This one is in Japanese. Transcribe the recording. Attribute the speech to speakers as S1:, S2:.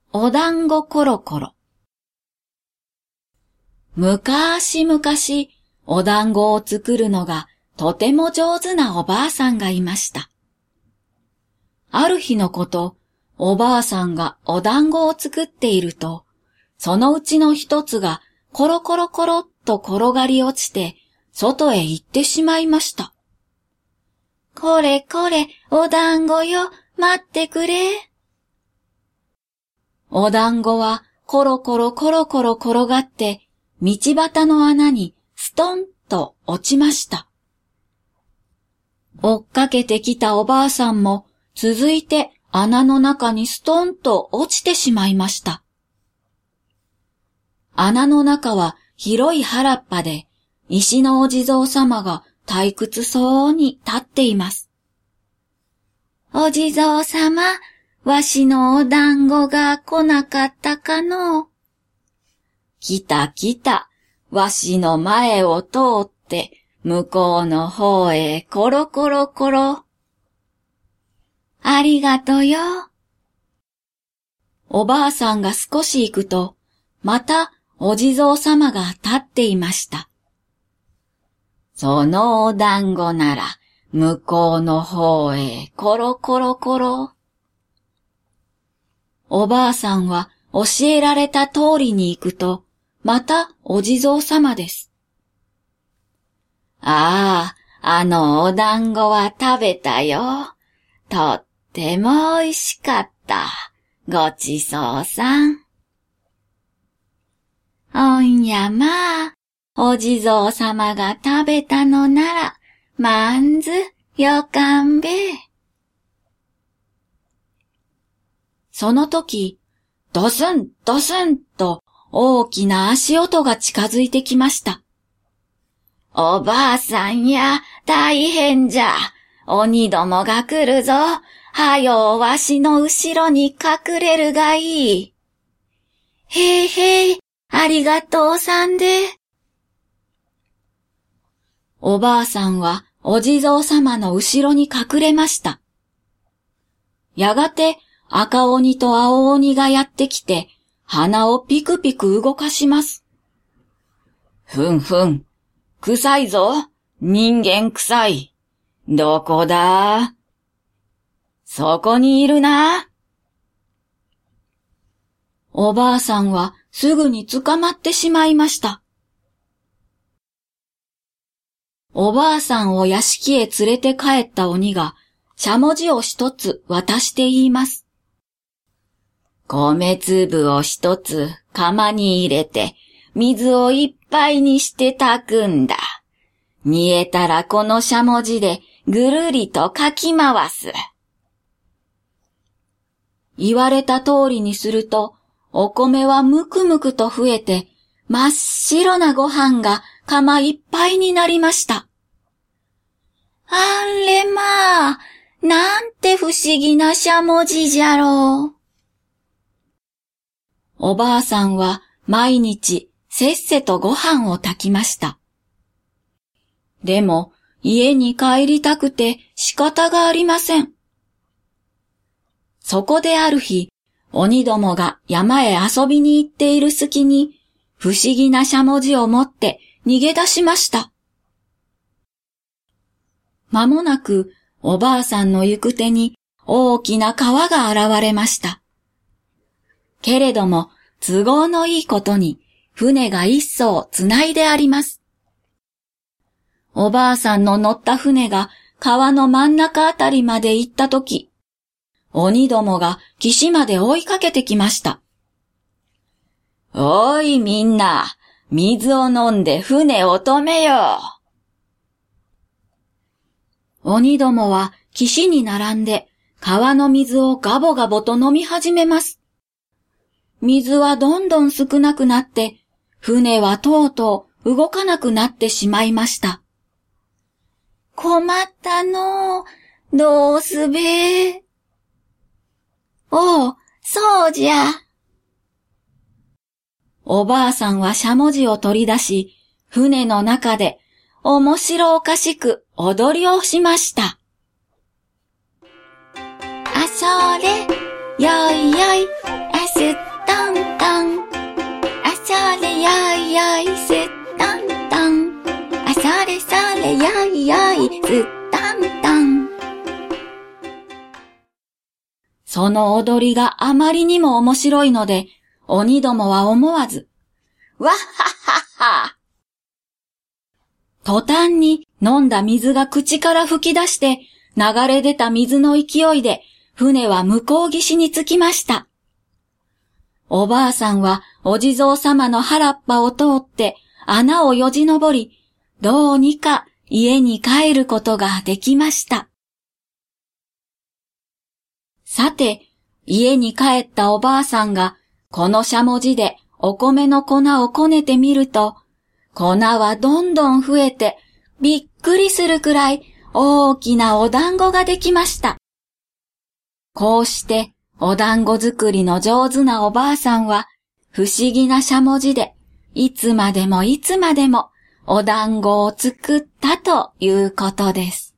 S1: お団子コロコロ。むかしむかし、お団子を作るのがとても上手なおばあさんがいました。ある日のこと、おばあさんがお団子を作っていると、そのうちの一つがコロコロコロっと転がり落ちて、外へ行ってしまいました。これこれ、お団子よ、待ってくれ。お団子はコロコロコロコロ転がって、道端の穴にストンと落ちました。追っかけてきたおばあさんも続いて穴の中にストンと落ちてしまいました。穴の中は広い原っぱで、石のお地蔵様が退屈そうに立っています。お地蔵様、わしのお団子が来なかったかの？来た来た、わしの前を通って、向こうの方へコロコロコロ。ありがとよ。おばあさんが少し行くと、またお地蔵様が立っていました。そのお団子なら、向こうの方へコロコロコロ。おばあさんは教えられた通りに行くと、またお地蔵様です。ああ、あのお団子は食べたよ。とっても美味しかった。ごちそうさん。おんやまあ、お地蔵様が食べたのなら、まんずよかんべ。その時、ドスンドスンと大きな足音が近づいてきました。おばあさんや、大変じゃ。鬼どもが来るぞ。はよわしの後ろに隠れるがいい。へいへい、ありがとうさんで。おばあさんはお地蔵様の後ろに隠れました。やがて赤鬼と青鬼がやってきて、鼻をピクピク動かします。ふんふん、臭いぞ、人間臭い。どこだ？そこにいるな。おばあさんはすぐに捕まってしまいました。おばあさんを屋敷へ連れて帰った鬼が、しゃもじを一つ渡して言います。米粒を一つ釜に入れて、水をいっぱいにして炊くんだ。煮えたらこのしゃもじでぐるりとかき回す。言われた通りにすると、お米はむくむくと増えて、真っ白なご飯が釜いっぱいになりました。あれまあ、なんて不思議なしゃもじじゃろう。おばあさんは毎日せっせとご飯を炊きました。でも家に帰りたくて仕方がありません。そこである日、鬼どもが山へ遊びに行っている隙に、不思議なしゃもじを持って逃げ出しました。間もなくおばあさんの行く手に大きな川が現れました。けれども都合のいいことに船が一艘つないであります。おばあさんの乗った船が川の真ん中あたりまで行ったとき、鬼どもが岸まで追いかけてきました。おいみんな、水を飲んで船を止めよう。鬼どもは岸に並んで川の水をガボガボと飲み始めます。水はどんどん少なくなって、船はとうとう動かなくなってしまいました。困ったのう、どうすべ。おう、そうじゃ。おばあさんはしゃもじを取り出し、船の中で面白おかしく踊りをしました。あそれ、よいよい、あすいやい、すったんたん。その踊りがあまりにも面白いので、鬼どもは思わず、わっはっはっは。途端に飲んだ水が口から吹き出して、流れ出た水の勢いで、船は向こう岸に着きました。おばあさんはお地蔵様の原っぱを通って穴をよじ登り、どうにか家に帰ることができました。さて、家に帰ったおばあさんが、このしゃもじでお米の粉をこねてみると、粉はどんどん増えて、びっくりするくらい大きなお団子ができました。こうしてお団子作りの上手なおばあさんは、不思議なしゃもじで、いつまでもいつまでもお団子を作ったということです。